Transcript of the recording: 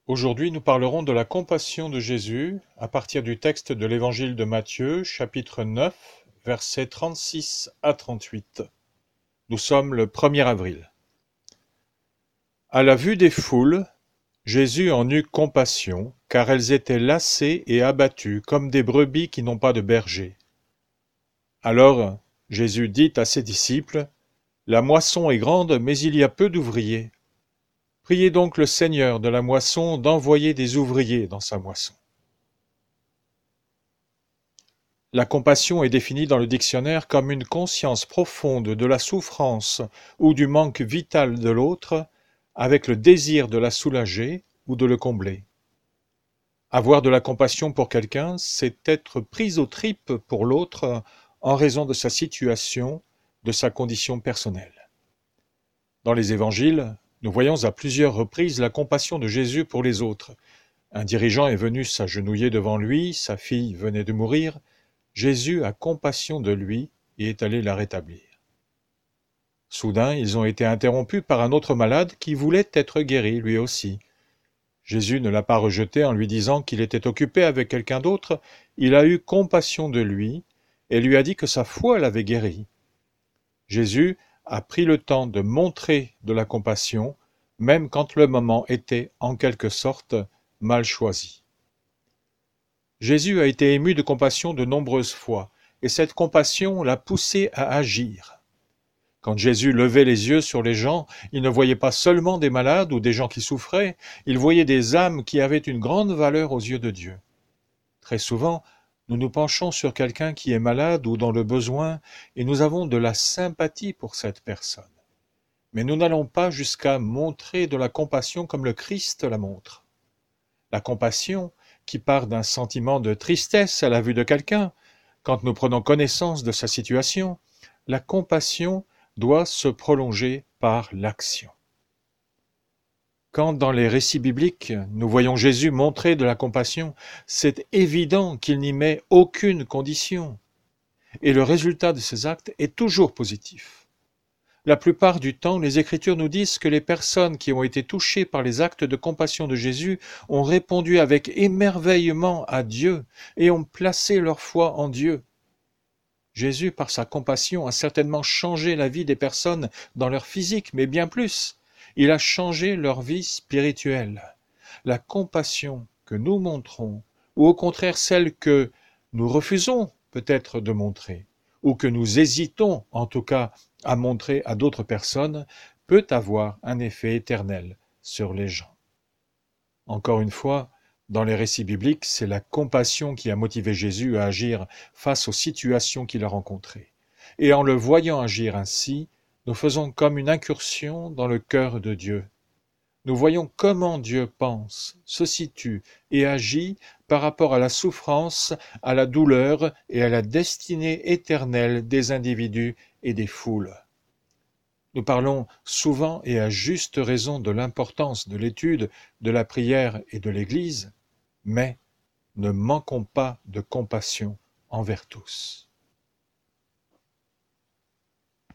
Aujourd'hui, nous parlerons de la compassion de Jésus à partir du texte de l'Évangile de Matthieu, chapitre 9, versets 36 à 38. Nous sommes le 1er avril. À la vue des foules, Jésus en eut compassion, car elles étaient lassées et abattues, comme des brebis qui n'ont pas de berger. Alors Jésus dit à ses disciples, « La moisson est grande, mais il y a peu d'ouvriers. Priez donc le Seigneur de la moisson d'envoyer des ouvriers dans sa moisson. » La compassion est définie dans le dictionnaire comme une conscience profonde de la souffrance ou du manque vital de l'autre, avec le désir de la soulager ou de le combler. Avoir de la compassion pour quelqu'un, c'est être pris aux tripes pour l'autre en raison de sa situation, de sa condition personnelle. Dans les évangiles, nous voyons à plusieurs reprises la compassion de Jésus pour les autres. Un dirigeant est venu s'agenouiller devant lui, sa fille venait de mourir. Jésus a compassion de lui et est allé la rétablir. Soudain, ils ont été interrompus par un autre malade qui voulait être guéri lui aussi. Jésus ne l'a pas rejeté en lui disant qu'il était occupé avec quelqu'un d'autre, il a eu compassion de lui et lui a dit que sa foi l'avait guéri. Jésus a pris le temps de montrer de la compassion, même quand le moment était, en quelque sorte, mal choisi. Jésus a été ému de compassion de nombreuses fois, et cette compassion l'a poussé à agir. Quand Jésus levait les yeux sur les gens, il ne voyait pas seulement des malades ou des gens qui souffraient, il voyait des âmes qui avaient une grande valeur aux yeux de Dieu. Très souvent, nous nous penchons sur quelqu'un qui est malade ou dans le besoin, et nous avons de la sympathie pour cette personne. Mais nous n'allons pas jusqu'à montrer de la compassion comme le Christ la montre. La compassion, qui part d'un sentiment de tristesse à la vue de quelqu'un, quand nous prenons connaissance de sa situation, la compassion doit se prolonger par l'action. Quand dans les récits bibliques, nous voyons Jésus montrer de la compassion, c'est évident qu'il n'y met aucune condition. Et le résultat de ces actes est toujours positif. La plupart du temps, les Écritures nous disent que les personnes qui ont été touchées par les actes de compassion de Jésus ont répondu avec émerveillement à Dieu et ont placé leur foi en Dieu. Jésus, par sa compassion, a certainement changé la vie des personnes dans leur physique, mais bien plus. Il a changé leur vie spirituelle. La compassion que nous montrons, ou au contraire celle que nous refusons peut-être de montrer, ou que nous hésitons en tout cas à montrer à d'autres personnes, peut avoir un effet éternel sur les gens. Encore une fois, dans les récits bibliques, c'est la compassion qui a motivé Jésus à agir face aux situations qu'il a rencontrées. Et en le voyant agir ainsi, nous faisons comme une incursion dans le cœur de Dieu. Nous voyons comment Dieu pense, se situe et agit par rapport à la souffrance, à la douleur et à la destinée éternelle des individus et des foules. Nous parlons souvent et à juste raison de l'importance de l'étude, de la prière et de l'Église, mais ne manquons pas de compassion envers tous.